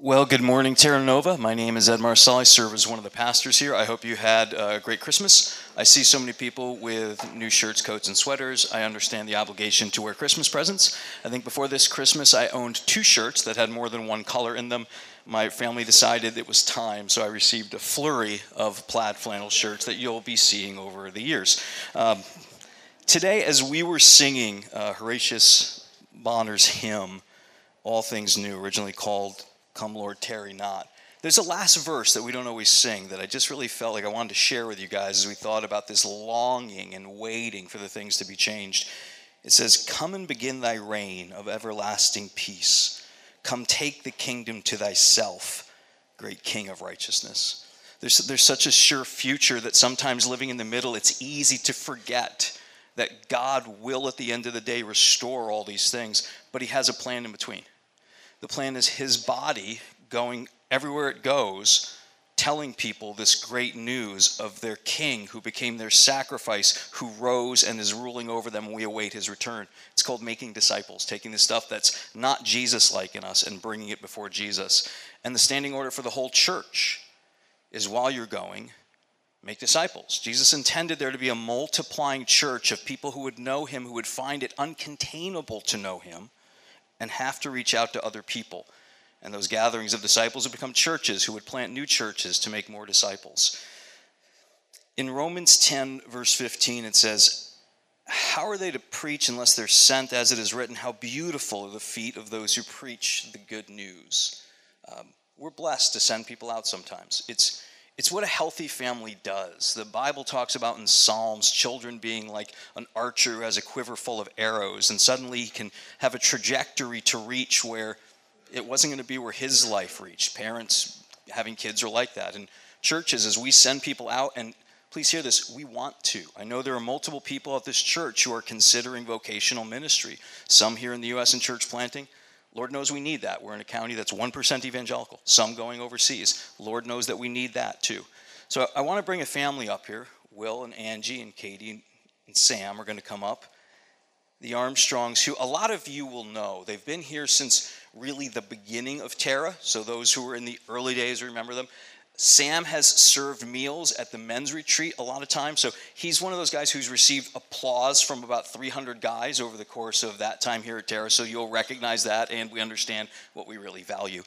Well, good morning, Terra Nova. My name is Ed Marcel. I serve as one of the pastors here. I hope you had a great Christmas. I see so many people with new shirts, coats, and sweaters. I understand the obligation to wear Christmas presents. I think before this Christmas, I owned 2 shirts that had more than one color in them. My family decided it was time, so I received a flurry of plaid flannel shirts that you'll be seeing over the years. Today, as we were singing Horatius Bonner's hymn, All Things New, originally called Come Lord, Tarry Not, there's a last verse that we don't always sing that I just really felt like I wanted to share with you guys as we thought about this longing and waiting for the things to be changed. It says, "Come and begin thy reign of everlasting peace. Come take the kingdom to thyself, great King of righteousness." There's such a sure future that sometimes living in the middle, it's easy to forget that God will at the end of the day restore all these things, but he has a plan in between. The plan is his body going everywhere it goes, telling people this great news of their king who became their sacrifice, who rose and is ruling over them, and we await his return. It's called making disciples, taking the stuff that's not Jesus-like in us and bringing it before Jesus. And the standing order for the whole church is, while you're going, make disciples. Jesus intended there to be a multiplying church of people who would know him, who would find it uncontainable to know him, and have to reach out to other people. And those gatherings of disciples would become churches who would plant new churches to make more disciples. In Romans 10, verse 15, it says, "How are they to preach unless they're sent? As it is written, how beautiful are the feet of those who preach the good news." We're blessed to send people out sometimes. It's what a healthy family does. The Bible talks about in Psalms children being like an archer who has a quiver full of arrows, and suddenly he can have a trajectory to reach where it wasn't going to be where his life reached. Parents having kids are like that. And churches, as we send people out, and please hear this, we want to. I know there are multiple people at this church who are considering vocational ministry. Some here in the U.S. in church planting. Lord knows we need that. We're in a county that's 1% evangelical, some going overseas. Lord knows that we need that too. So I want to bring a family up here. Will and Angie and Katie and Sam are going to come up. The Armstrongs, who a lot of you will know. They've been here since really the beginning of Terra. So those who were in the early days remember them. Sam has served meals at the men's retreat a lot of times. So he's one of those guys who's received applause from about 300 guys over the course of that time here at Terra. So you'll recognize that, and we understand what we really value.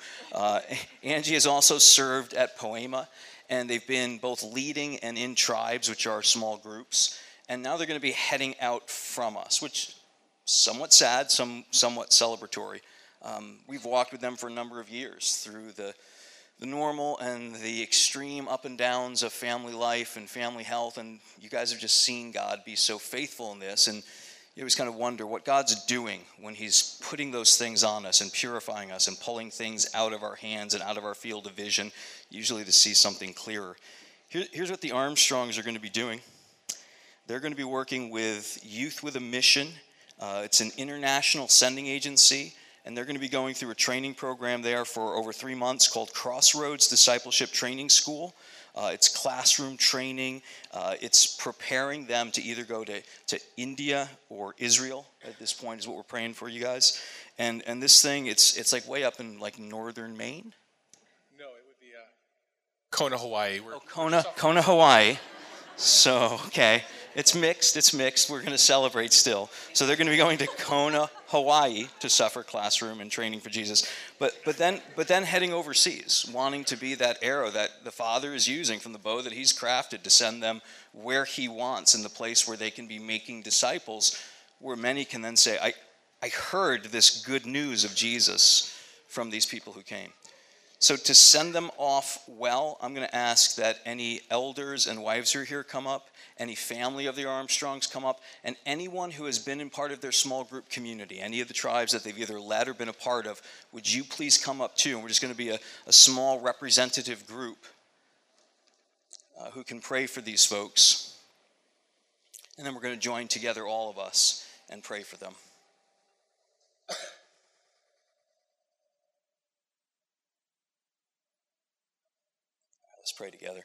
Angie has also served at Poema, and they've been both leading and in tribes, which are small groups. And now they're going to be heading out from us, which is somewhat sad, somewhat celebratory. We've walked with them for a number of years through the normal and the extreme up and downs of family life and family health, and you guys have just seen God be so faithful in this, and you always kind of wonder what God's doing when he's putting those things on us and purifying us and pulling things out of our hands and out of our field of vision, usually to see something clearer. Here's what the Armstrongs are going to be doing. They're going to be working with Youth with a Mission. It's an international sending agency, and they're going to be going through a training program there for over 3 months called Crossroads Discipleship Training School. It's classroom training. It's preparing them to either go to India or Israel at this point is what we're praying for you guys. And this thing, it's like way up in like northern Maine. No, it would be Kona, Hawaii. Kona, Hawaii. So, okay. It's mixed. We're going to celebrate still. So they're going to be going to Kona, Hawaii to suffer classroom and training for Jesus. But then heading overseas, wanting to be that arrow that the Father is using from the bow that he's crafted to send them where he wants, in the place where they can be making disciples, where many can then say, I heard this good news of Jesus from these people who came. So to send them off well, I'm going to ask that any elders and wives who are here come up, any family of the Armstrongs come up, and anyone who has been in part of their small group community, any of the tribes that they've either led or been a part of, would you please come up too? And we're just going to be a small representative group who can pray for these folks. And then we're going to join together, all of us, and pray for them. Let's pray together.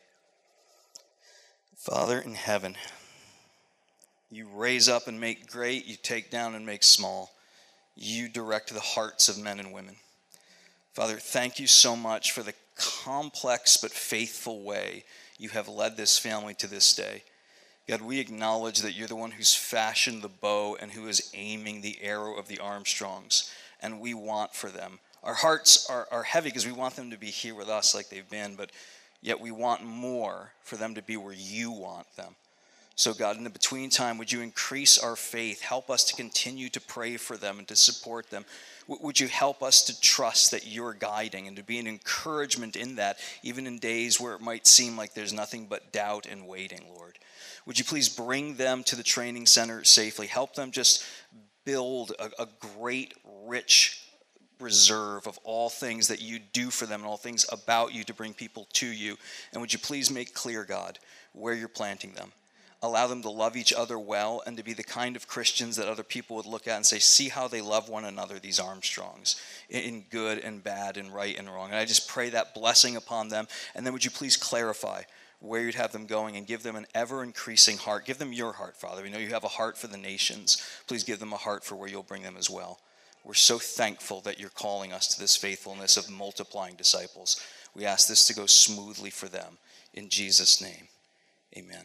Father in heaven, you raise up and make great, you take down and make small. You direct the hearts of men and women. Father, thank you so much for the complex but faithful way you have led this family to this day. God, we acknowledge that you're the one who's fashioned the bow and who is aiming the arrow of the Armstrongs, and we want for them. Our hearts are heavy because we want them to be here with us like they've been, but yet we want more for them to be where you want them. So God, in the between time, would you increase our faith? Help us to continue to pray for them and to support them. Would you help us to trust that you're guiding and to be an encouragement in that, even in days where it might seem like there's nothing but doubt and waiting, Lord? Would you please bring them to the training center safely? Help them just build a great, rich reserve of all things that you do for them and all things about you to bring people to you. And would you please make clear, God, where you're planting them? Allow them to love each other well and to be the kind of Christians that other people would look at and say, see how they love one another, these Armstrongs, in good and bad and right and wrong. And I just pray that blessing upon them. And then would you please clarify where you'd have them going and give them an ever-increasing heart. Give them your heart, Father. We know you have a heart for the nations. Please give them a heart for where you'll bring them as well. We're so thankful that you're calling us to this faithfulness of multiplying disciples. We ask this to go smoothly for them. In Jesus' name, amen.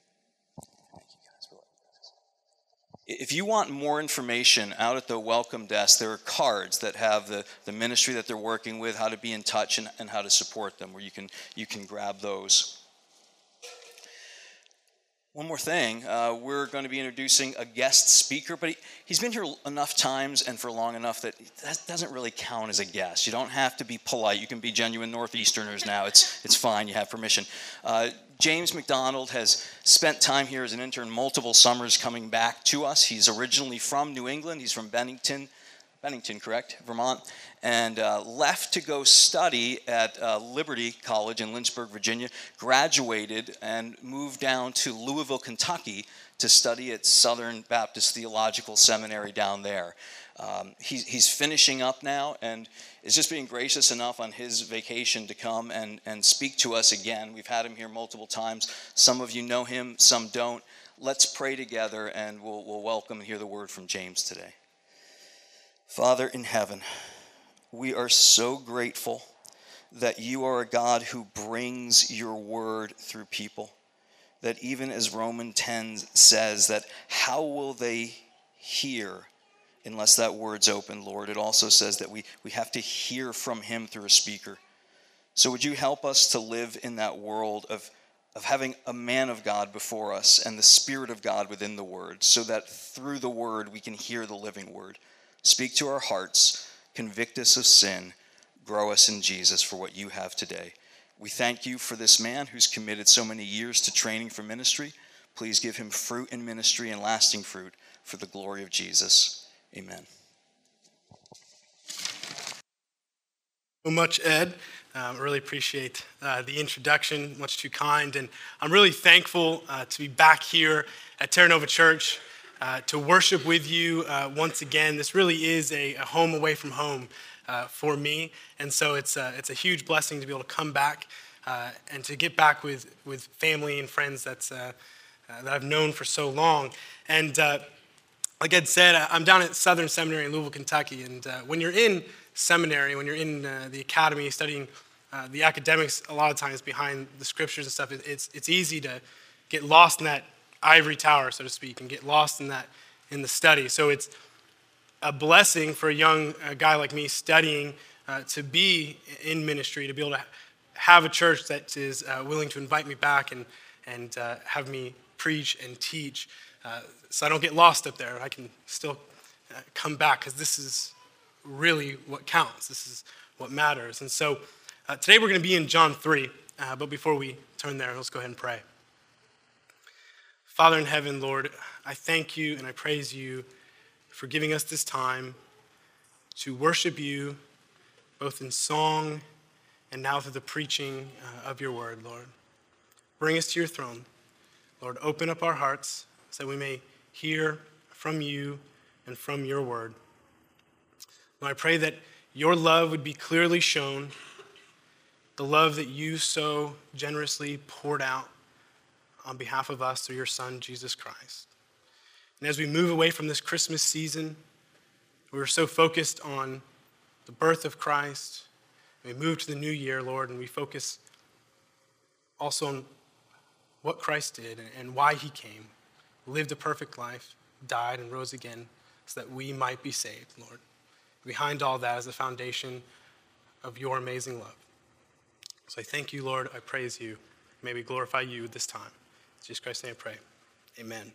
If you want more information out at the welcome desk, there are cards that have the ministry that they're working with, how to be in touch, and how to support them, where you can grab those. One more thing, we're going to be introducing a guest speaker, but he's been here enough times and for long enough that doesn't really count as a guest. You don't have to be polite. You can be genuine Northeasterners now. It's fine. You have permission. James McDonald has spent time here as an intern multiple summers coming back to us. He's originally from New England. He's from Bennington, correct? Vermont. And left to go study at Liberty College in Lynchburg, Virginia, graduated and moved down to Louisville, Kentucky to study at Southern Baptist Theological Seminary down there. He's finishing up now and is just being gracious enough on his vacation to come and speak to us again. We've had him here multiple times. Some of you know him, some don't. Let's pray together and we'll welcome and hear the word from James today. Father in heaven, we are so grateful that you are a God who brings your word through people. That even as Romans 10 says, that how will they hear unless that word's open, Lord? It also says that we have to hear from him through a speaker. So would you help us to live in that world of having a man of God before us and the Spirit of God within the word, so that through the word we can hear the living word. Speak to our hearts, convict us of sin, grow us in Jesus for what you have today. We thank you for this man who's committed so many years to training for ministry. Please give him fruit in ministry and lasting fruit for the glory of Jesus. Amen. So much, Ed. I really appreciate the introduction, much too kind. And I'm really thankful to be back here at Terra Nova Church to worship with you once again. This really is a home away from home for me. And so it's a huge blessing to be able to come back and to get back with family and friends that I've known for so long. And like Ed said, I'm down at Southern Seminary in Louisville, Kentucky. And when you're in seminary, when you're in the academy studying the academics, a lot of times behind the scriptures and stuff, it's easy to get lost in that ivory tower, so to speak, and get lost in the study. So it's a blessing for a young guy like me studying to be in ministry, to be able to have a church that is willing to invite me back and have me preach and teach, so I don't get lost up there. I can still come back, because this is really what counts. This is what matters. And so today we're going to be in John 3, but before we turn there, let's go ahead and pray. Father in heaven, Lord, I thank you and I praise you for giving us this time to worship you, both in song and now through the preaching of your word, Lord. Bring us to your throne. Lord, open up our hearts so we may hear from you and from your word. Lord, I pray that your love would be clearly shown, the love that you so generously poured out on behalf of us through your Son, Jesus Christ. And as we move away from this Christmas season, we're so focused on the birth of Christ We move to the new year, Lord, and we focus also on what Christ did and why he came, lived a perfect life, died and rose again so that we might be saved, Lord. Behind all that is the foundation of your amazing love. So I thank you, Lord. I praise you. May we glorify you this time. In Jesus Christ's name I pray. Amen.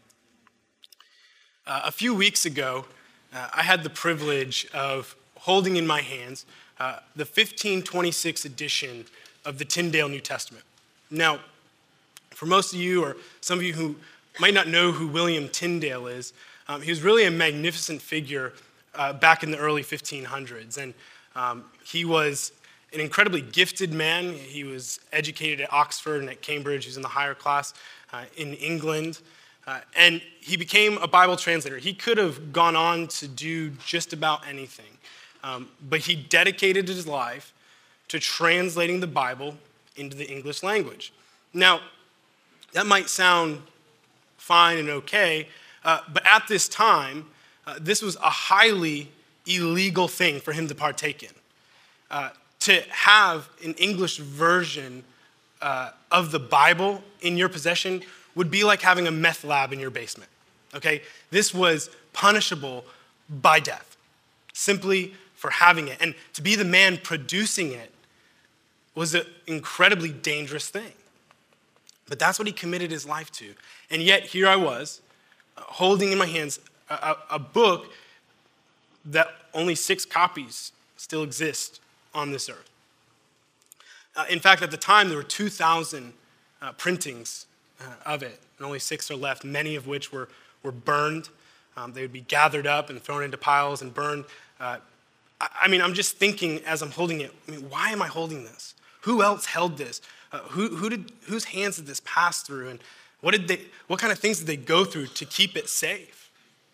A few weeks ago, I had the privilege of holding in my hands the 1526 edition of the Tyndale New Testament. Now, for most of you, or some of you who might not know who William Tyndale is, he was really a magnificent figure back in the early 1500s. And he was an incredibly gifted man. He was educated at Oxford and at Cambridge. He was in the higher class in England. And he became a Bible translator. He could have gone on to do just about anything. But he dedicated his life to translating the Bible into the English language. Now, that might sound fine and okay, but at this time, this was a highly illegal thing for him to partake in. To have an English version of the Bible in your possession would be like having a meth lab in your basement, okay? This was punishable by death, simply for having it. And to be the man producing it was an incredibly dangerous thing. But that's what he committed his life to. And yet here I was, holding in my hands a book that only 6 copies still exist on this earth. In fact, at the time, there were 2,000 printings of it, and only 6 are left, many of which were burned. They would be gathered up and thrown into piles and burned. I'm just thinking as I'm holding it, why am I holding this? Who else held this? Whose hands did this pass through? And what kind of things did they go through to keep it safe?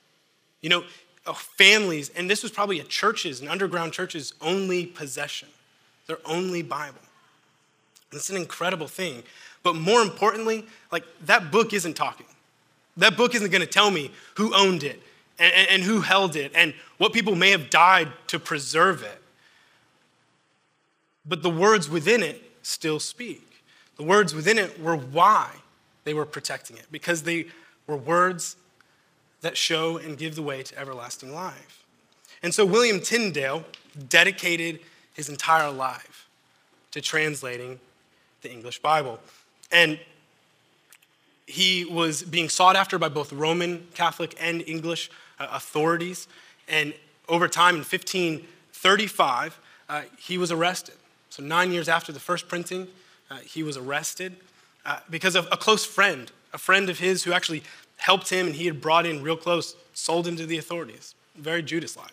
Families, and this was probably a church's, an underground church's only possession, their only Bible. It's an incredible thing. But more importantly, that book isn't talking. That book isn't going to tell me who owned it and who held it and what people may have died to preserve it. But the words within it still speak. The words within it were why they were protecting it, because they were words that show and give the way to everlasting life. And so William Tyndale dedicated his entire life to translating the English Bible. And he was being sought after by both Roman Catholic and English authorities. And over time, in 1535, he was arrested. So 9 years after the first printing, he was arrested because of a close friend, a friend of his who actually helped him and he had brought in real close, sold him to the authorities. Very Judas-like.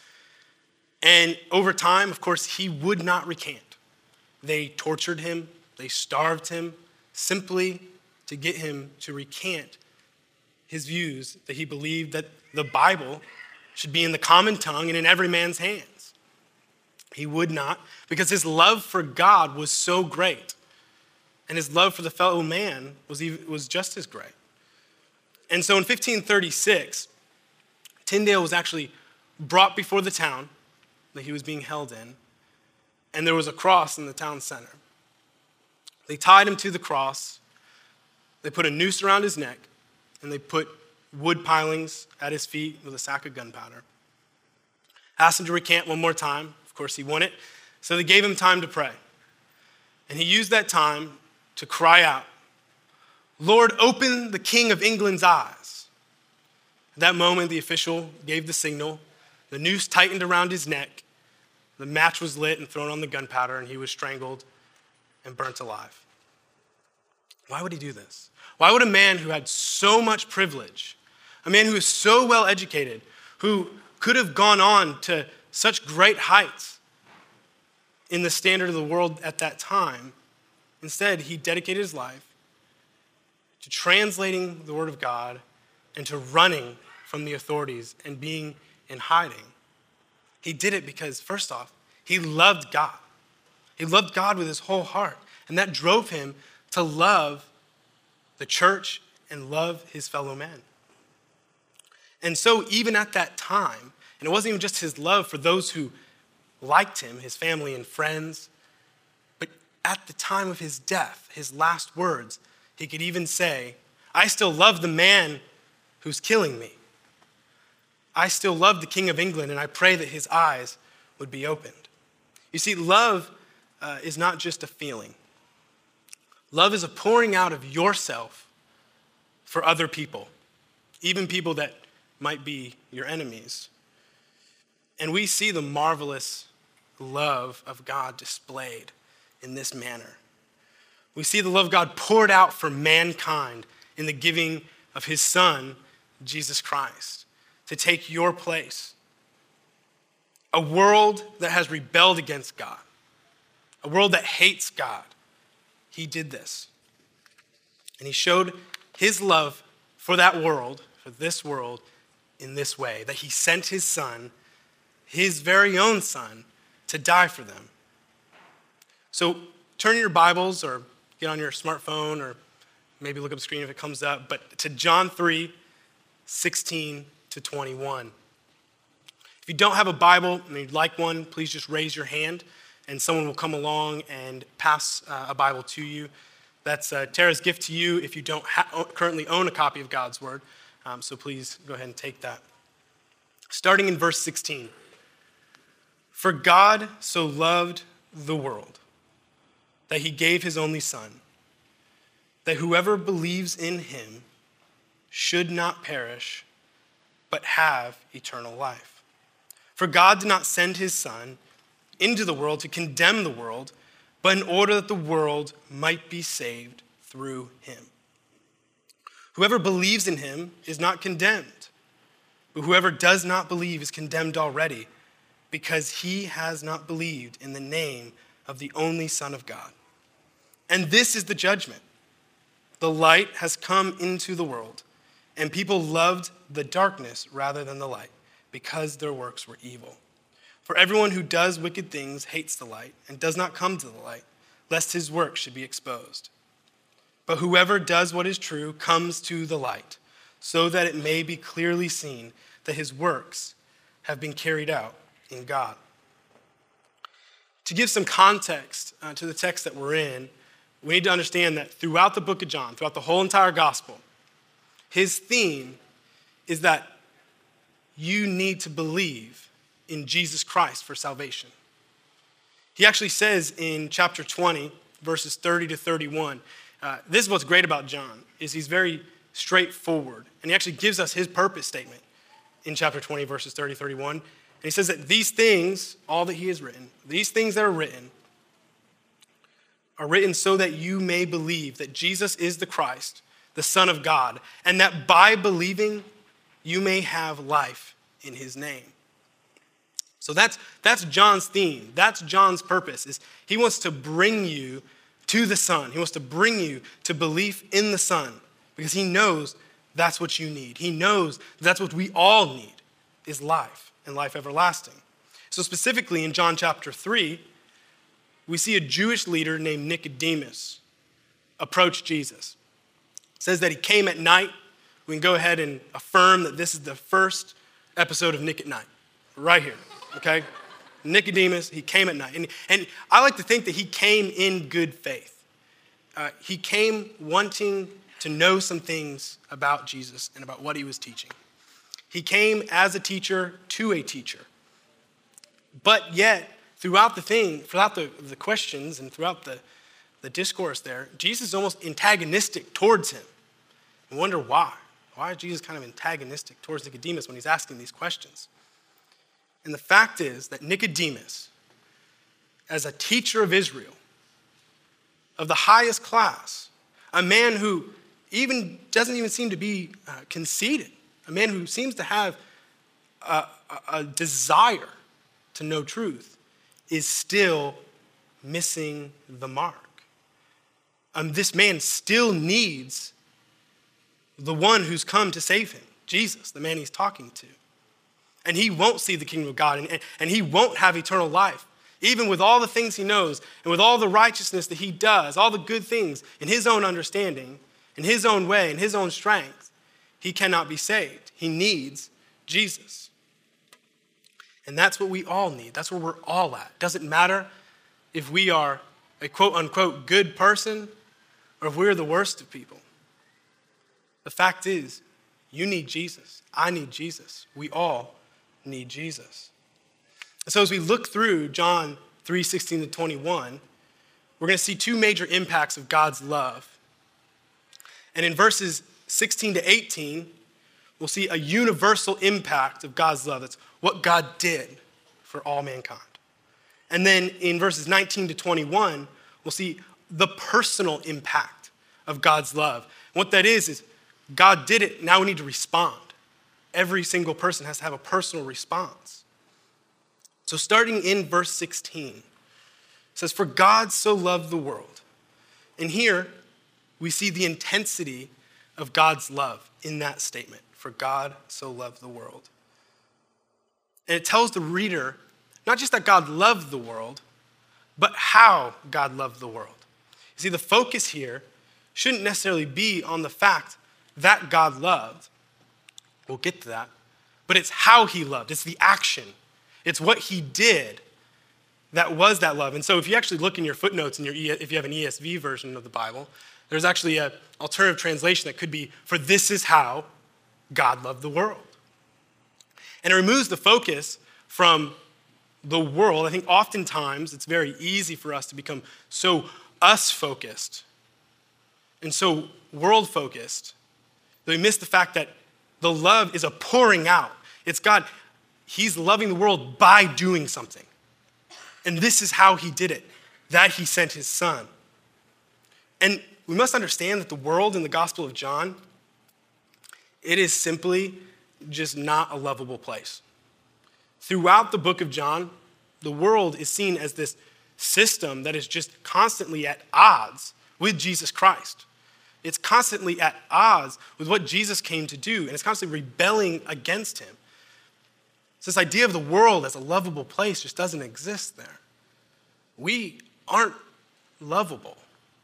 And over time, of course, he would not recant. They tortured him, they starved him, simply to get him to recant his views that he believed that the Bible should be in the common tongue and in every man's hands. He would not, because his love for God was so great, and his love for the fellow man was just as great. And so in 1536, Tyndale was actually brought before the town that he was being held in, and there was a cross in the town center. They tied him to the cross, they put a noose around his neck, and they put wood pilings at his feet with a sack of gunpowder. Asked him to recant one more time. Of course, he wouldn't. So they gave him time to pray. And he used that time to cry out, "Lord, open the King of England's eyes." At that moment, the official gave the signal. The noose tightened around his neck. The match was lit and thrown on the gunpowder, and he was strangled and burnt alive. Why would he do this? Why would a man who had so much privilege, a man who was so well educated, who could have gone on to such great heights in the standard of the world at that time, instead he dedicated his life to translating the Word of God and to running from the authorities and being in hiding? He did it because, first off, he loved God. He loved God with his whole heart, and that drove him to love the church and love his fellow men. And so even at that time, and it wasn't even just his love for those who liked him, his family and friends, at the time of his death, his last words, he could even say, I still love the man who's killing me. I still love the King of England, and I pray that his eyes would be opened. You see, love is not just a feeling. Love is a pouring out of yourself for other people, even people that might be your enemies. And we see the marvelous love of God displayed in this manner. We see the love of God poured out for mankind in the giving of his Son, Jesus Christ, to take your place. A world that has rebelled against God, a world that hates God, he did this. And he showed his love for that world, for this world, in this way, that he sent his Son, his very own Son, to die for them. So turn your Bibles or get on your smartphone or maybe look up the screen if it comes up, but to John 3:16 to 21. If you don't have a Bible and you'd like one, please just raise your hand and someone will come along and pass a Bible to you. That's Tara's gift to you if you don't currently own a copy of God's Word. So please go ahead and take that. Starting in verse 16. For God so loved the world that he gave his only Son, that whoever believes in him should not perish, but have eternal life. For God did not send his Son into the world to condemn the world, but in order that the world might be saved through him. Whoever believes in him is not condemned, but whoever does not believe is condemned already, because he has not believed in the name of the only Son of God. And this is the judgment. The light has come into the world, and people loved the darkness rather than the light, because their works were evil. For everyone who does wicked things hates the light and does not come to the light, lest his work should be exposed. But whoever does what is true comes to the light, so that it may be clearly seen that his works have been carried out in God. To give some context to the text that we're in, we need to understand that throughout the book of John, throughout the whole entire gospel, his theme is that you need to believe in Jesus Christ for salvation. He actually says in chapter 20, verses 30 to 31, this is what's great about John, is he's very straightforward. And he actually gives us his purpose statement in chapter 20, verses 30 to 31. And he says that these things, all that he has written, these things that are written so that you may believe that Jesus is the Christ, the Son of God, and that by believing you may have life in his name. So that's John's theme. That's John's purpose, is he wants to bring you to the Son. He wants to bring you to belief in the Son, because he knows that's what you need. He knows that's what we all need, is life and life everlasting. So specifically in John chapter 3, we see a Jewish leader named Nicodemus approach Jesus. It says that he came at night. We can go ahead and affirm that this is the first episode of Nick at Night, right here, okay? Nicodemus, he came at night. And I like to think that he came in good faith. He came wanting to know some things about Jesus and about what he was teaching. He came as a teacher to a teacher. But yet, throughout the questions and throughout the discourse there, Jesus is almost antagonistic towards him. I wonder why. Why is Jesus kind of antagonistic towards Nicodemus when he's asking these questions? And the fact is that Nicodemus, as a teacher of Israel, of the highest class, a man who doesn't even seem to be conceited, a man who seems to have a desire to know truth, is still missing the mark. This man still needs the one who's come to save him, Jesus, the man he's talking to. And he won't see the kingdom of God, and he won't have eternal life. Even with all the things he knows, and with all the righteousness that he does, all the good things in his own understanding, in his own way, in his own strength, he cannot be saved. He needs Jesus. And that's what we all need. That's where we're all at. It doesn't matter if we are a quote-unquote good person, or if we're the worst of people. The fact is, you need Jesus. I need Jesus. We all need Jesus. And so as we look through John 3:16 to 21, we're going to see two major impacts of God's love. And in verses 16 to 18, we'll see a universal impact of God's love. That's what God did for all mankind. And then in verses 19 to 21, we'll see the personal impact of God's love. And what that is God did it, now we need to respond. Every single person has to have a personal response. So starting in verse 16, it says, "For God so loved the world." And here we see the intensity of God's love in that statement. For God so loved the world. And it tells the reader not just that God loved the world, but how God loved the world. You see, the focus here shouldn't necessarily be on the fact that God loved. We'll get to that. But it's how he loved. It's the action. It's what he did that was that love. And so if you actually look in your footnotes, if you have an ESV version of the Bible, there's actually an alternative translation that could be, "For this is how God loved the world." And it removes the focus from the world. I think oftentimes it's very easy for us to become so us-focused and so world-focused that we miss the fact that the love is a pouring out. It's God, he's loving the world by doing something. And this is how he did it, that he sent his son. And we must understand that the world in the Gospel of John, it is simply just not a lovable place. Throughout the book of John, the world is seen as this system that is just constantly at odds with Jesus Christ. It's constantly at odds with what Jesus came to do, and it's constantly rebelling against him. So this idea of the world as a lovable place just doesn't exist there. We aren't lovable,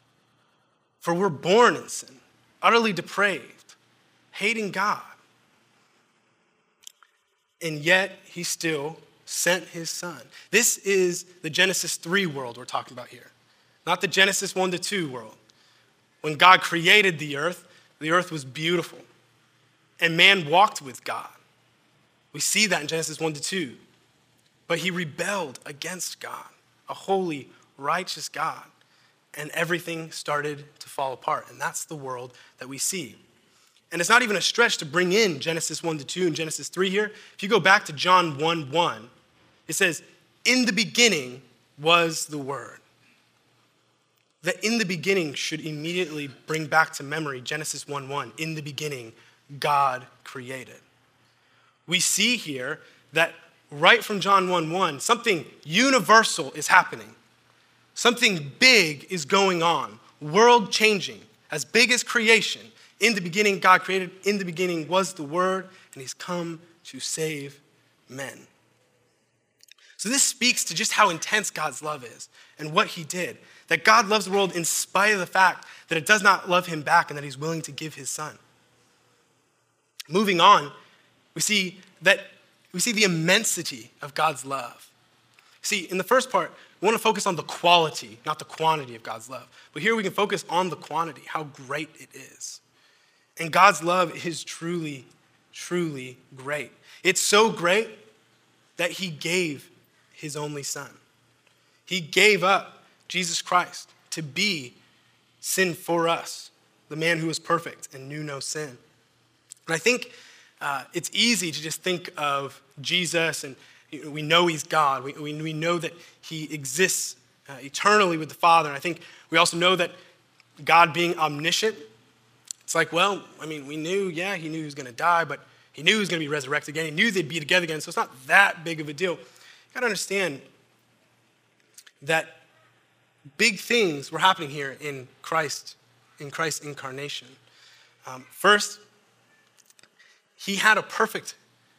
for we're born in sin, utterly depraved, hating God. And yet he still sent his son. This is the Genesis 3 world we're talking about here, not the Genesis 1 to 2 world. When God created the earth was beautiful, and man walked with God. We see that in Genesis 1 to 2. But he rebelled against God, a holy, righteous God, and everything started to fall apart. And that's the world that we see. And it's not even a stretch to bring in Genesis 1 to 2 and Genesis 3 here. If you go back to John 1:1, it says, "In the beginning was the Word." That in the beginning should immediately bring back to memory Genesis 1:1. In the beginning, God created. We see here that right from John 1:1, something universal is happening. Something big is going on, world changing, as big as creation. In the beginning, God created. In the beginning was the Word, and he's come to save men. So this speaks to just how intense God's love is and what he did. That God loves the world in spite of the fact that it does not love him back and that he's willing to give his son. Moving on, we see the immensity of God's love. See, in the first part, we want to focus on the quality, not the quantity of God's love. But here we can focus on the quantity, how great it is. And God's love is truly, truly great. It's so great that he gave his only son. He gave up Jesus Christ to be sin for us, the man who was perfect and knew no sin. And I think it's easy to just think of Jesus, and we know he's God. We know that he exists eternally with the Father. And I think we also know that God being omniscient, it's like, well, I mean, we knew, he knew he was going to die, but he knew he was going to be resurrected again. He knew they'd be together again, so it's not that big of a deal. You got to understand that big things were happening here in Christ's incarnation. First, he had a perfect,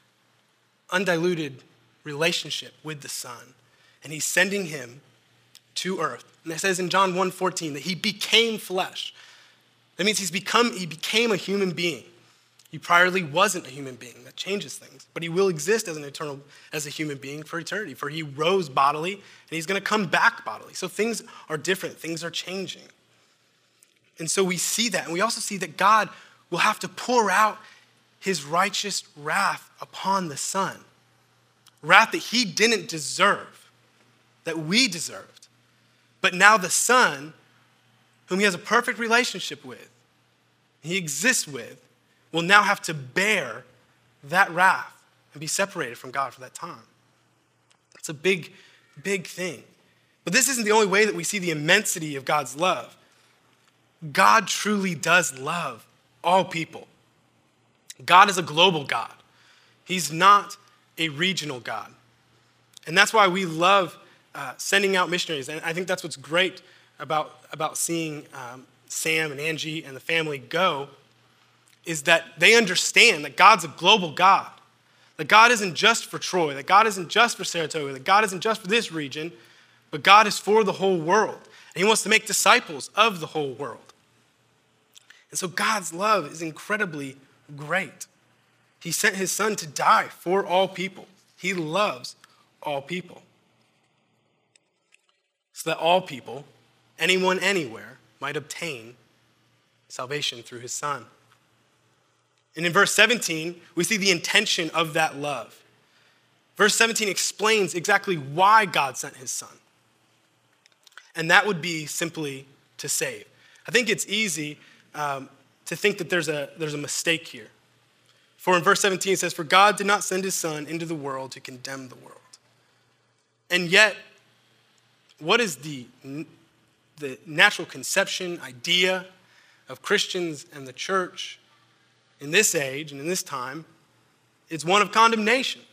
undiluted relationship with the Son, and he's sending him to earth. And it says in John 1:14 that he became flesh. That means he became a human being. He priorly wasn't a human being. That changes things. But he will exist as a human being for eternity, for he rose bodily, and he's going to come back bodily. So things are different. Things are changing. And so we see that. And we also see that God will have to pour out his righteous wrath upon the Son. Wrath that he didn't deserve, that we deserved. But now the Son, whom he has a perfect relationship with, he exists with, will now have to bear that wrath and be separated from God for that time. It's a big, big thing. But this isn't the only way that we see the immensity of God's love. God truly does love all people. God is a global God. He's not a regional God. And that's why we love sending out missionaries. And I think that's what's great about seeing Sam and Angie and the family go, is that they understand that God's a global God. That God isn't just for Troy, that God isn't just for Saratoga, that God isn't just for this region, but God is for the whole world. And he wants to make disciples of the whole world. And so God's love is incredibly great. He sent his Son to die for all people. He loves all people. So that all people, anyone, anywhere, might obtain salvation through his Son. And in verse 17, we see the intention of that love. Verse 17 explains exactly why God sent his Son. And that would be simply to save. I think it's easy to think that there's a mistake here. For in verse 17 it says, "For God did not send his Son into the world to condemn the world." And yet, what is the natural conception, idea of Christians and the church in this age and in this time? It's one of condemnation.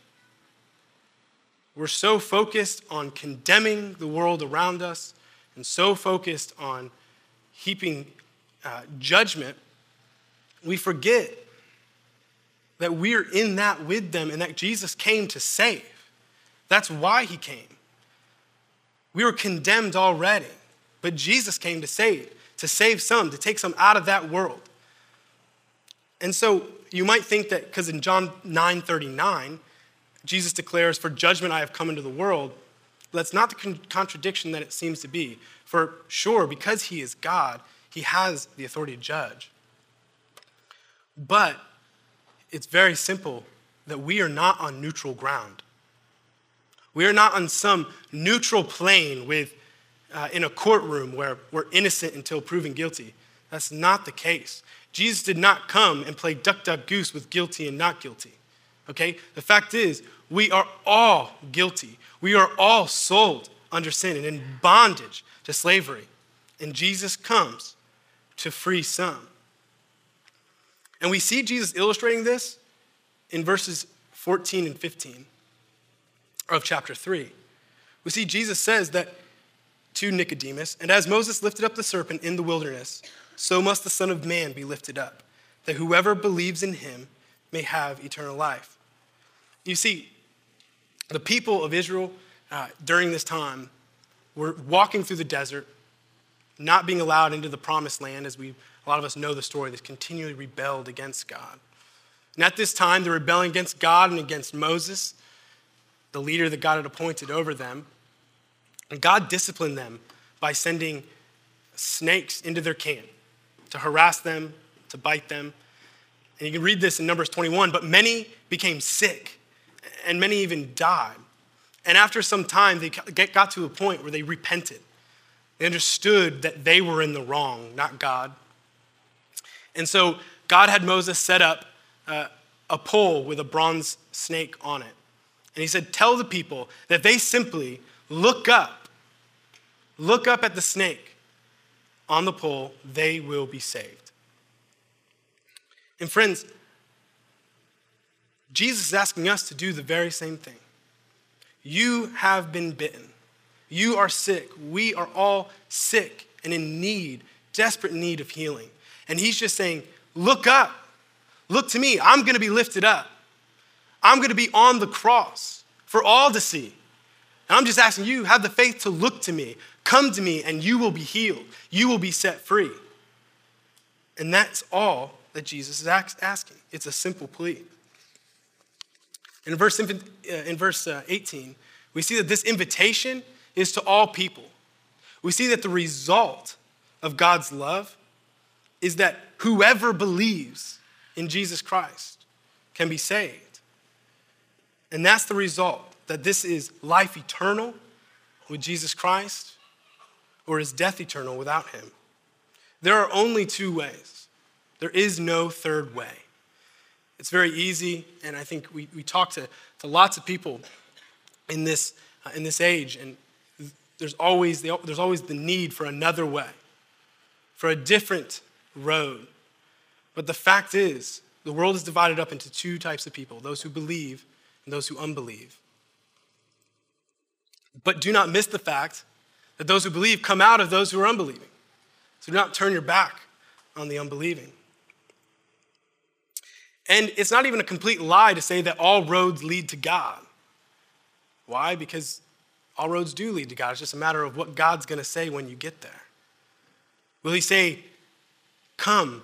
We're so focused on condemning the world around us and so focused on heaping judgment, we forget that we're in that with them and that Jesus came to save. That's why he came. We were condemned already, but Jesus came to save some, to take some out of that world. And so you might think that because in John 9:39, Jesus declares, "For judgment I have come into the world," that's not the contradiction that it seems to be. For sure, because he is God, he has the authority to judge. But it's very simple that we are not on neutral ground. We are not on some neutral plane in a courtroom where we're innocent until proven guilty. That's not the case. Jesus did not come and play duck, duck, goose with guilty and not guilty. Okay? The fact is, we are all guilty. We are all sold under sin and in bondage to slavery. And Jesus comes to free some. And we see Jesus illustrating this in verses 14 and 15 of chapter 3. We see Jesus says that to Nicodemus, "And as Moses lifted up the serpent in the wilderness, so must the Son of Man be lifted up, that whoever believes in him may have eternal life." You see, the people of Israel during this time were walking through the desert, not being allowed into the promised land, as a lot of us know the story. They continually rebelled against God. And at this time, they're rebelling against God and against Moses, the leader that God had appointed over them. And God disciplined them by sending snakes into their camp to harass them, to bite them. And you can read this in Numbers 21, but many became sick and many even died. And after some time, they got to a point where they repented. They understood that they were in the wrong, not God. And so God had Moses set up a pole with a bronze snake on it. And he said, "Tell the people that they simply look up at the snake on the pole, they will be saved." And friends, Jesus is asking us to do the very same thing. You have been bitten. You are sick. We are all sick and in need, desperate need of healing. And he's just saying, look up. Look to me. I'm going to be lifted up. I'm going to be on the cross for all to see. And I'm just asking you, have the faith to look to me. Come to me and you will be healed. You will be set free. And that's all that Jesus is asking. It's a simple plea. In verse 18, we see that this invitation is to all people. We see that the result of God's love is that whoever believes in Jesus Christ can be saved. And that's the result, that this is life eternal with Jesus Christ or is death eternal without him. There are only two ways. There is no third way. It's very easy, and I think we talk to lots of people in this age, and there's always the need for another way, for a different road. But the fact is, the world is divided up into two types of people, those who believe and those who unbelieve. But do not miss the fact that those who believe come out of those who are unbelieving. So do not turn your back on the unbelieving. And it's not even a complete lie to say that all roads lead to God. Why? Because all roads do lead to God. It's just a matter of what God's going to say when you get there. Will he say, come,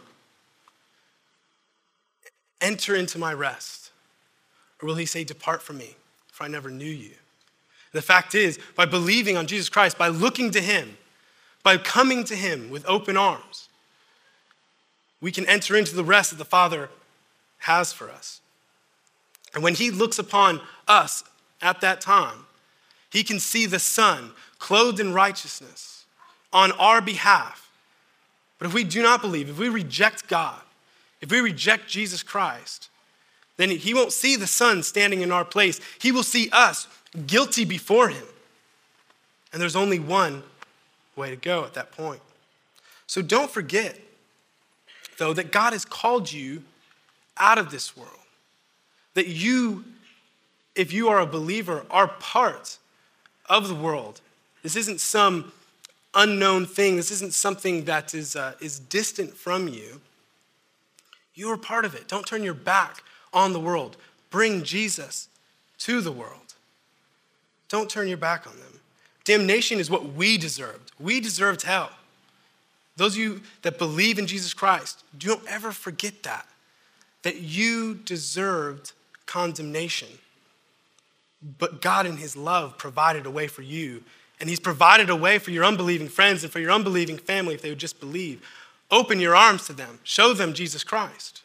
enter into my rest? Or will he say, depart from me, for I never knew you? The fact is, by believing on Jesus Christ, by looking to him, by coming to him with open arms, we can enter into the rest that the Father has for us. And when he looks upon us at that time, he can see the Son clothed in righteousness on our behalf. But if we do not believe, if we reject God, if we reject Jesus Christ, then he won't see the Son standing in our place. He will see us guilty before him. And there's only one way to go at that point. So don't forget, though, that God has called you out of this world. That you, if you are a believer, are part of the world. This isn't some unknown thing. This isn't something that is distant from you. You are part of it. Don't turn your back on the world. Bring Jesus to the world. Don't turn your back on them. Damnation is what we deserved. We deserved hell. Those of you that believe in Jesus Christ, don't ever forget that you deserved condemnation. But God in his love provided a way for you, and he's provided a way for your unbelieving friends and for your unbelieving family if they would just believe. Open your arms to them. Show them Jesus Christ.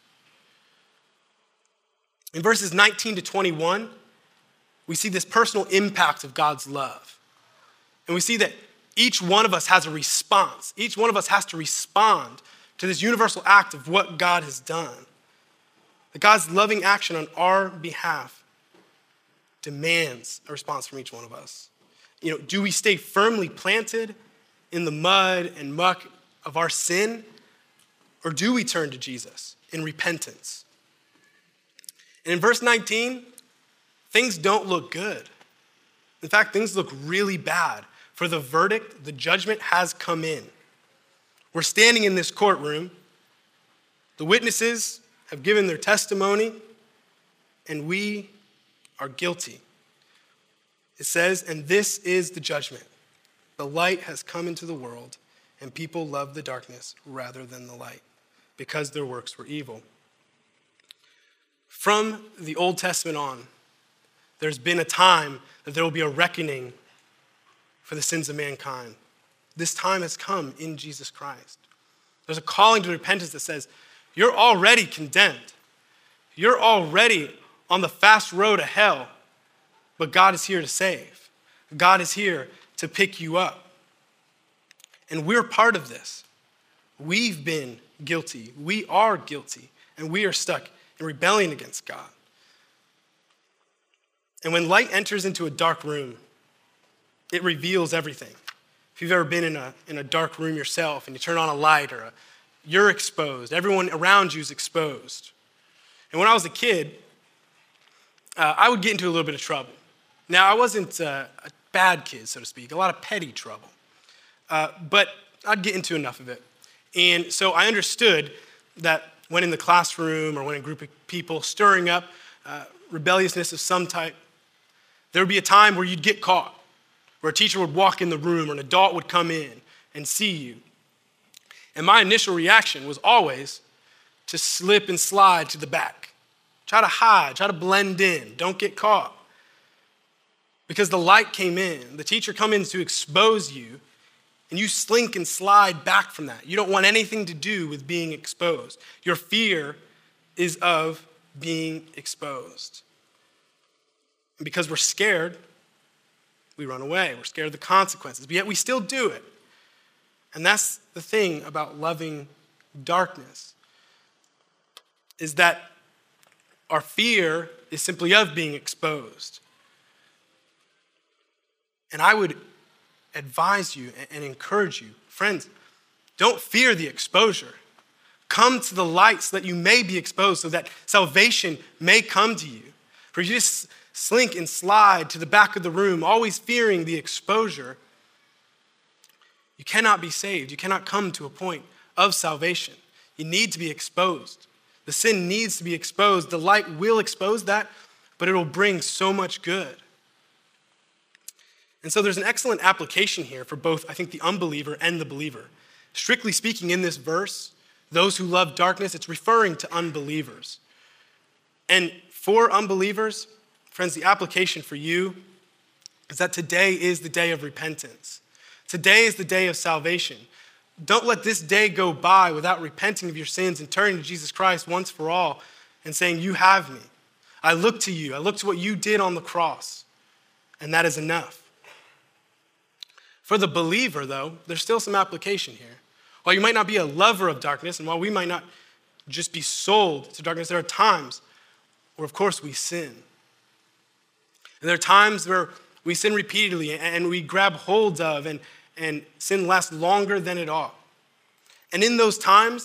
In verses 19 to 21, we see this personal impact of God's love. And we see that each one of us has a response. Each one of us has to respond to this universal act of what God has done. That God's loving action on our behalf demands a response from each one of us. Do we stay firmly planted in the mud and muck of our sin, or do we turn to Jesus in repentance? And in verse 19, things don't look good. In fact, things look really bad. For the verdict, the judgment has come in. We're standing in this courtroom. The witnesses have given their testimony, and we are guilty. It says, and this is the judgment. The light has come into the world, and people love the darkness rather than the light, because their works were evil. From the Old Testament on, there's been a time that there will be a reckoning for the sins of mankind. This time has come in Jesus Christ. There's a calling to repentance that says, you're already condemned. You're already on the fast road to hell, but God is here to save. God is here to pick you up. And we're part of this. We've been guilty. We are guilty, and we are stuck in rebellion against God. And when light enters into a dark room, it reveals everything. If you've ever been in a dark room yourself and you turn on a light you're exposed. Everyone around you is exposed. And when I was a kid, I would get into a little bit of trouble. Now, I wasn't a bad kid, so to speak, a lot of petty trouble. But I'd get into enough of it. And so I understood that when in the classroom or when a group of people stirring up rebelliousness of some type, there would be a time where you'd get caught, where a teacher would walk in the room or an adult would come in and see you. And my initial reaction was always to slip and slide to the back. Try to hide, try to blend in, don't get caught. Because the light came in, the teacher come in to expose you, and you slink and slide back from that. You don't want anything to do with being exposed. Your fear is of being exposed. And because we're scared, we run away. We're scared of the consequences, but yet we still do it. And that's the thing about loving darkness, is that our fear is simply of being exposed. And I would advise you and encourage you, friends, don't fear the exposure. Come to the light so that you may be exposed, so that salvation may come to you. For you just slink and slide to the back of the room, always fearing the exposure, you cannot be saved. You cannot come to a point of salvation. You need to be exposed. The sin needs to be exposed. The light will expose that, but it will bring so much good. And so there's an excellent application here for both, I think, the unbeliever and the believer. Strictly speaking, in this verse, those who love darkness, it's referring to unbelievers. And for unbelievers, friends, the application for you is that today is the day of repentance. Today is the day of salvation. Don't let this day go by without repenting of your sins and turning to Jesus Christ once for all and saying, you have me. I look to you. I look to what you did on the cross, and that is enough. For the believer, though, there's still some application here. While you might not be a lover of darkness, and while we might not just be sold to darkness, there are times where, of course, we sin. And there are times where we sin repeatedly and we grab hold of and sin lasts longer than it ought. And in those times,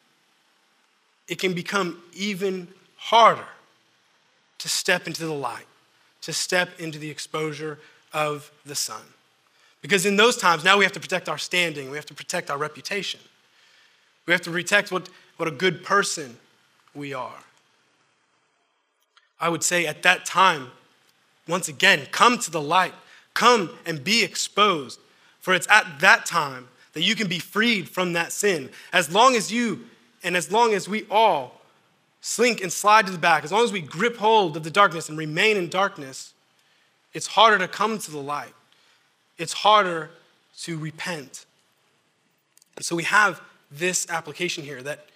it can become even harder to step into the light, to step into the exposure of the sun. Because in those times, now we have to protect our standing. We have to protect our reputation. We have to protect what a good person we are. I would say at that time, once again, come to the light. Come and be exposed. For it's at that time that you can be freed from that sin. As long as you and as long as we all slink and slide to the back, as long as we grip hold of the darkness and remain in darkness, it's harder to come to the light. It's harder to repent. And so we have this application here that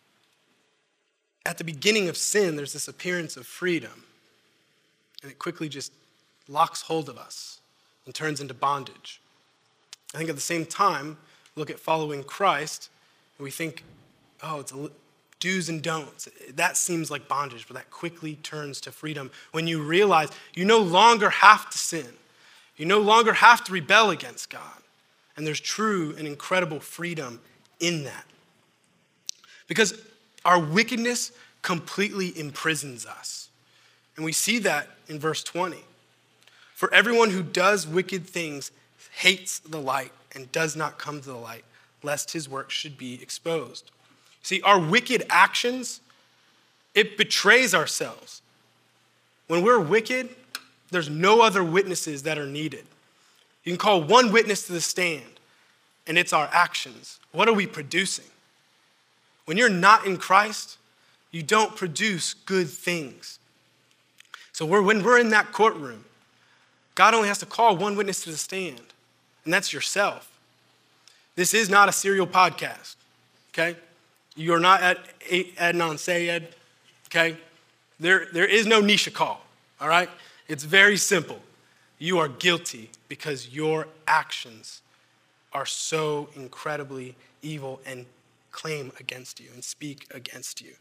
at the beginning of sin, there's this appearance of freedom. And it quickly just locks hold of us and turns into bondage. I think at the same time, look at following Christ, and we think, oh, it's do's and don'ts. That seems like bondage, but that quickly turns to freedom when you realize you no longer have to sin. You no longer have to rebel against God. And there's true and incredible freedom in that. Because our wickedness completely imprisons us. And we see that in verse 20. For everyone who does wicked things hates the light and does not come to the light, lest his work should be exposed. See, our wicked actions, it betrays ourselves. When we're wicked, there's no other witnesses that are needed. You can call one witness to the stand, and it's our actions. What are we producing? When you're not in Christ, you don't produce good things. So when we're in that courtroom, God only has to call one witness to the stand, and that's yourself. This is not a serial podcast, okay? You're not at Adnan Syed, okay? There is no Nisha call, all right? It's very simple. You are guilty because your actions are so incredibly evil and claim against you and speak against you.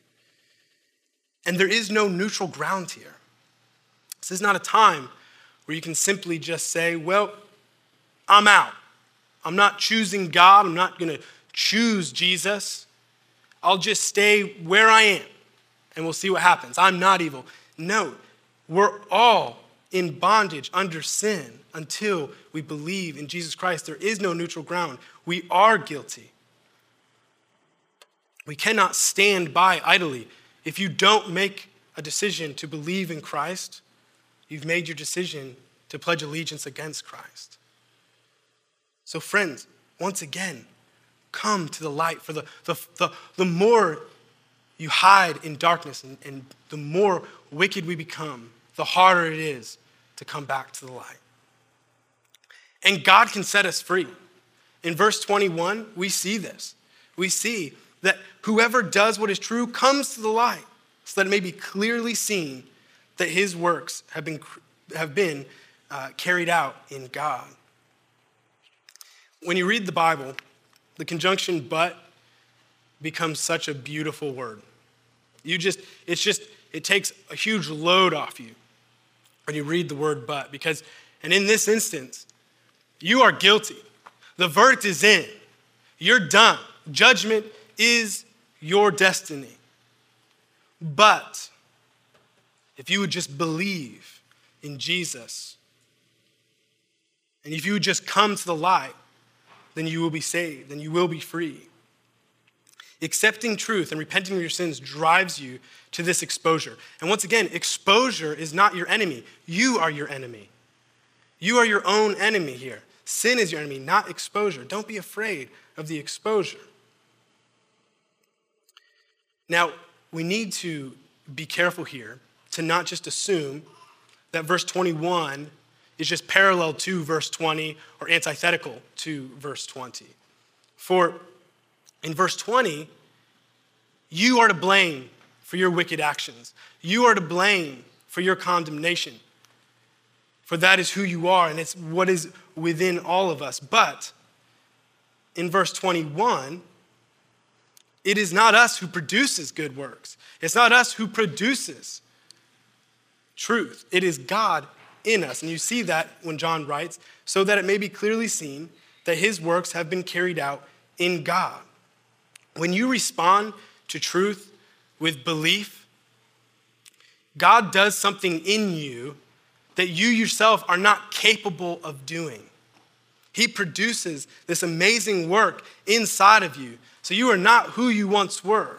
And there is no neutral ground here. This is not a time where you can simply just say, well, I'm out. I'm not choosing God. I'm not going to choose Jesus. I'll just stay where I am and we'll see what happens. I'm not evil. No, we're all in bondage under sin until we believe in Jesus Christ. There is no neutral ground. We are guilty. We cannot stand by idly. If you don't make a decision to believe in Christ, you've made your decision to pledge allegiance against Christ. So friends, once again, come to the light. For the more you hide in darkness, and the more wicked we become, the harder it is to come back to the light. And God can set us free. In verse 21, we see this. We see that whoever does what is true comes to the light, so that it may be clearly seen that his works have been carried out in God. When you read the Bible, the conjunction "but" becomes such a beautiful word. It takes a huge load off you when you read the word "but," and in this instance, you are guilty. The verdict is in. You're done. Judgment is your destiny. But if you would just believe in Jesus, and if you would just come to the light, then you will be saved, then you will be free. Accepting truth and repenting of your sins drives you to this exposure. And once again, exposure is not your enemy. You are your enemy. You are your own enemy here. Sin is your enemy, not exposure. Don't be afraid of the exposure. Now, we need to be careful here to not just assume that verse 21 is just parallel to verse 20 or antithetical to verse 20. For in verse 20, you are to blame for your wicked actions. You are to blame for your condemnation. For that is who you are, and it's what is within all of us. But in verse 21, it is not us who produces good works. It's not us who produces truth. It is God in us. And you see that when John writes, so that it may be clearly seen that his works have been carried out in God. When you respond to truth with belief, God does something in you that you yourself are not capable of doing. He produces this amazing work inside of you. So you are not who you once were.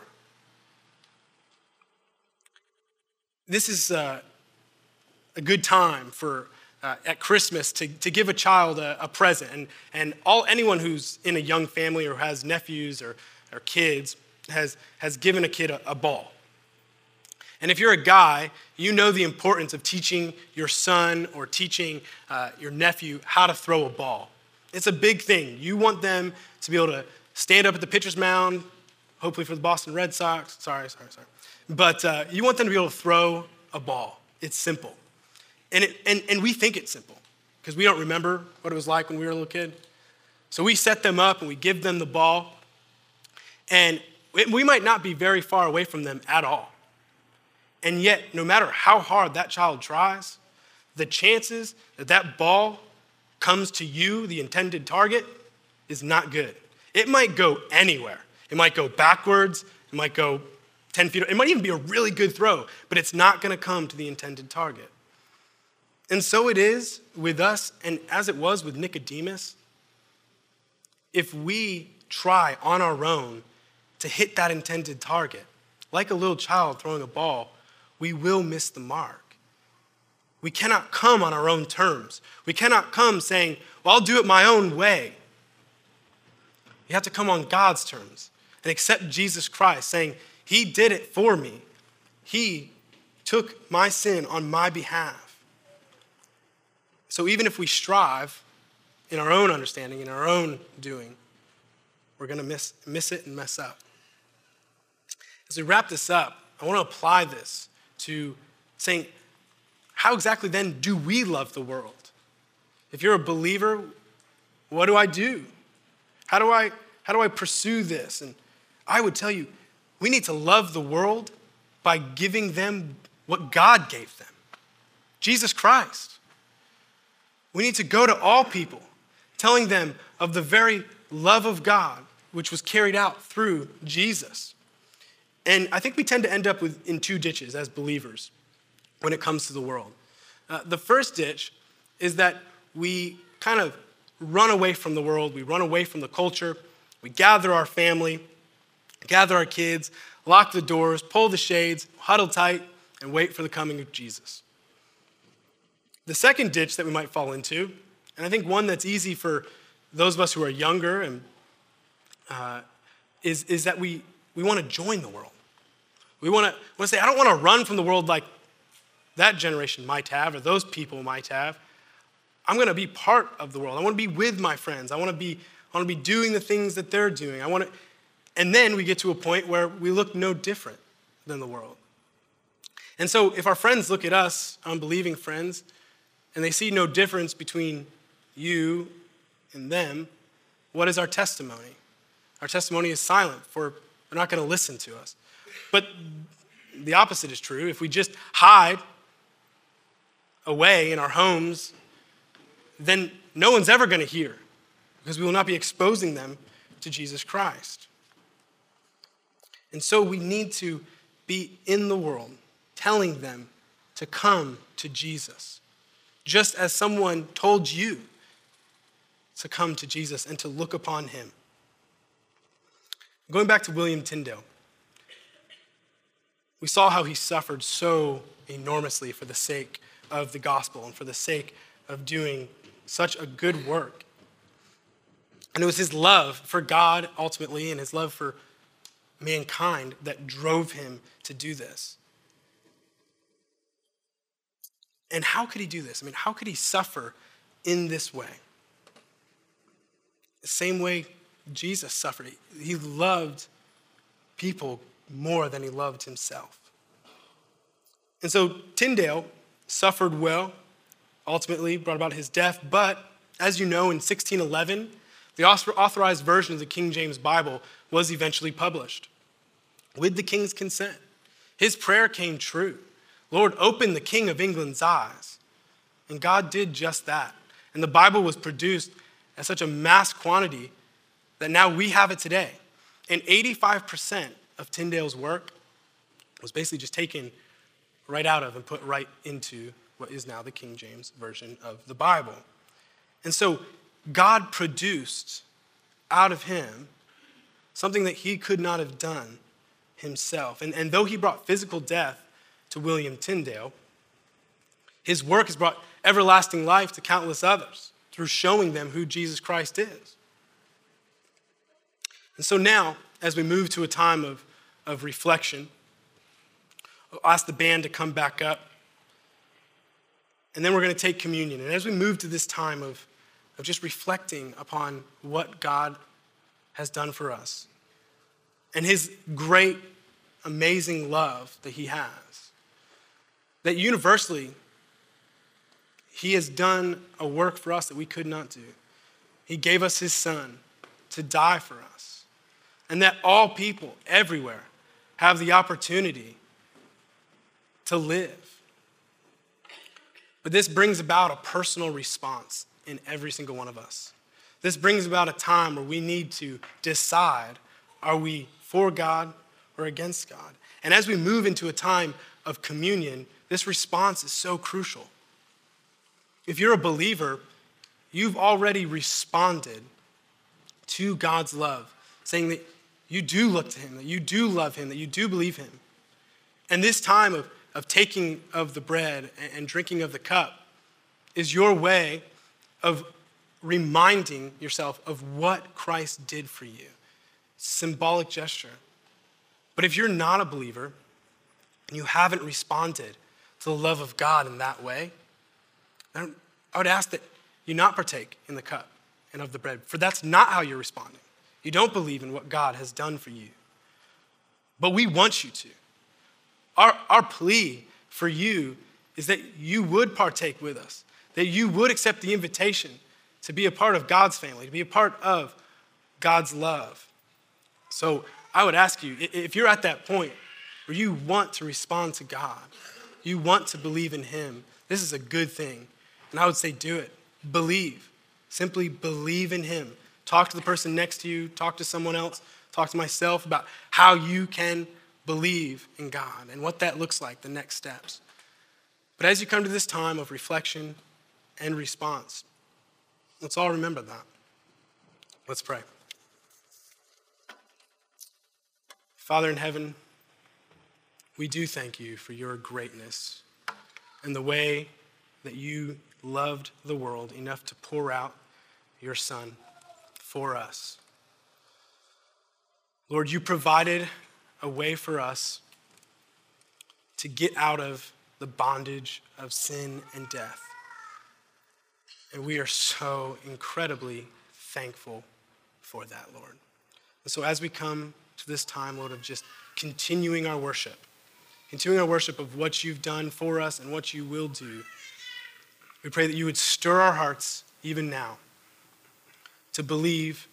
This is a good time for at Christmas to give a child a present. And anyone who's in a young family or has nephews or kids has given a kid a ball. And if you're a guy, you know the importance of teaching your son or teaching your nephew how to throw a ball. It's a big thing. You want them to be able to stand up at the pitcher's mound, hopefully for the Boston Red Sox. Sorry. But you want them to be able to throw a ball. It's simple. And we think it's simple because we don't remember what it was like when we were a little kid. So we set them up and we give them the ball. And we might not be very far away from them at all. And yet, no matter how hard that child tries, the chances that that ball comes to you, the intended target, is not good. It might go anywhere. It might go backwards. It might go 10 feet. It might even be a really good throw, but it's not going to come to the intended target. And so it is with us, and as it was with Nicodemus, if we try on our own to hit that intended target, like a little child throwing a ball, we will miss the mark. We cannot come on our own terms. We cannot come saying, well, I'll do it my own way. You have to come on God's terms and accept Jesus Christ, saying, he did it for me. He took my sin on my behalf. So even if we strive in our own understanding, in our own doing, we're going to miss it and mess up. As we wrap this up, I want to apply this to saying, how exactly then do we love the world? If you're a believer, what do I do? How do I pursue this? And I would tell you, we need to love the world by giving them what God gave them, Jesus Christ. We need to go to all people, telling them of the very love of God, which was carried out through Jesus. And I think we tend to end up in two ditches as believers when it comes to the world. The first ditch is that we kind of run away from the world. We run away from the culture. We gather our family, gather our kids, lock the doors, pull the shades, huddle tight, and wait for the coming of Jesus. The second ditch that we might fall into, and I think one that's easy for those of us who are younger, and is that we want to join the world. We want to say, I don't want to run from the world like that generation might have, or those people might have. I'm going to be part of the world. I want to be with my friends. I want to be doing the things that they're doing. And then we get to a point where we look no different than the world. And so if our friends look at us, unbelieving friends, and they see no difference between you and them, what is our testimony? Our testimony is silent, for they're not going to listen to us. But the opposite is true. If we just hide away in our homes, then no one's ever going to hear, because we will not be exposing them to Jesus Christ. And so we need to be in the world, telling them to come to Jesus, just as someone told you to come to Jesus and to look upon him. Going back to William Tyndale, we saw how he suffered so enormously for the sake of the gospel and for the sake of doing such a good work. And it was his love for God ultimately and his love for mankind that drove him to do this. And how could he do this? I mean, how could he suffer in this way? The same way Jesus suffered. He loved people more than he loved himself. And so Tyndale suffered well, ultimately brought about his death. But as you know, in 1611, the authorized version of the King James Bible was eventually published with the king's consent. His prayer came true. Lord, open the King of England's eyes. And God did just that. And the Bible was produced at such a mass quantity that now we have it today. And 85% of Tyndale's work was basically just taken right out of and put right into what is now the King James Version of the Bible. And so God produced out of him something that he could not have done himself. And though he brought physical death to William Tyndale, his work has brought everlasting life to countless others through showing them who Jesus Christ is. And so now, as we move to a time of reflection, I'll ask the band to come back up. And then we're going to take communion. And as we move to this time of just reflecting upon what God has done for us and his great, amazing love that he has, that universally, he has done a work for us that we could not do. He gave us his son to die for us. And that all people everywhere have the opportunity to live. But this brings about a personal response in every single one of us. This brings about a time where we need to decide, are we for God or against God? And as we move into a time of communion, this response is so crucial. If you're a believer, you've already responded to God's love, saying that you do look to him, that you do love him, that you do believe him. And this time of taking of the bread and drinking of the cup is your way of reminding yourself of what Christ did for you. Symbolic gesture. But if you're not a believer and you haven't responded to the love of God in that way, I would ask that you not partake in the cup and of the bread, for that's not how you're responding. You don't believe in what God has done for you. But we want you to. Our plea for you is that you would partake with us, that you would accept the invitation to be a part of God's family, to be a part of God's love. So I would ask you, if you're at that point where you want to respond to God, you want to believe in him, this is a good thing. And I would say do it. Believe. Simply believe in him. Talk to the person next to you. Talk to someone else. Talk to myself about how you can believe in God and what that looks like, the next steps. But as you come to this time of reflection and response, let's all remember that. Let's pray. Father in heaven, we do thank you for your greatness and the way that you loved the world enough to pour out your Son for us. Lord, you provided a way for us to get out of the bondage of sin and death. And we are so incredibly thankful for that, Lord. And so as we come to this time, Lord, of just continuing our worship of what you've done for us and what you will do, we pray that you would stir our hearts even now to believe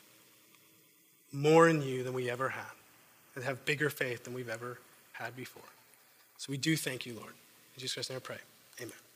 more in you than we ever had, and have bigger faith than we've ever had before. So we do thank you, Lord. In Jesus Christ's name I pray. Amen.